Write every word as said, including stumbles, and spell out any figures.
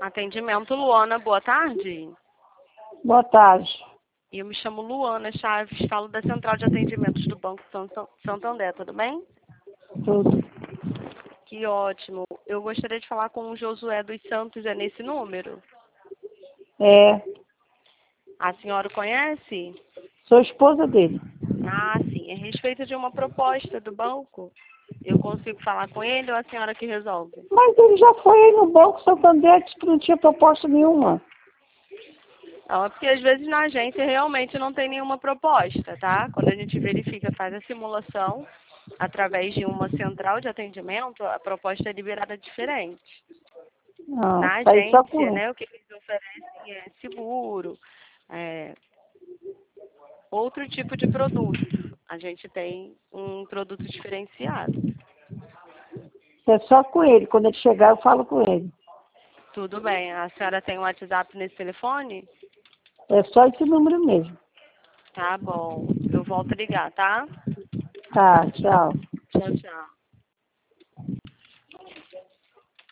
Atendimento Luana, boa tarde. Boa tarde. Eu me chamo Luana Chaves, falo da Central de Atendimentos do Banco Santander, tudo bem? Tudo. Que ótimo. Eu gostaria de falar com o Josué dos Santos, é nesse número? É, A senhora o conhece? sou esposa dele. Ah, sim. A respeito de uma proposta do banco, eu consigo falar com ele ou a senhora que resolve? Mas ele já foi aí no Banco Santander, disse que não tinha proposta nenhuma. Não, é porque às vezes na agência realmente não tem nenhuma proposta, tá? Quando a gente verifica, faz a simulação, através de uma central de atendimento, a proposta é liberada diferente. Não, Na tá aí só com agência, ele. né, o que eles oferecem é seguro, é, outro tipo de produto. A gente tem um produto diferenciado. É só com ele. Quando ele chegar, eu falo com ele. Tudo bem. A senhora tem um WhatsApp nesse telefone? É só esse número mesmo. Tá bom. Eu volto a ligar, tá? Tá, tchau. Tchau, tchau.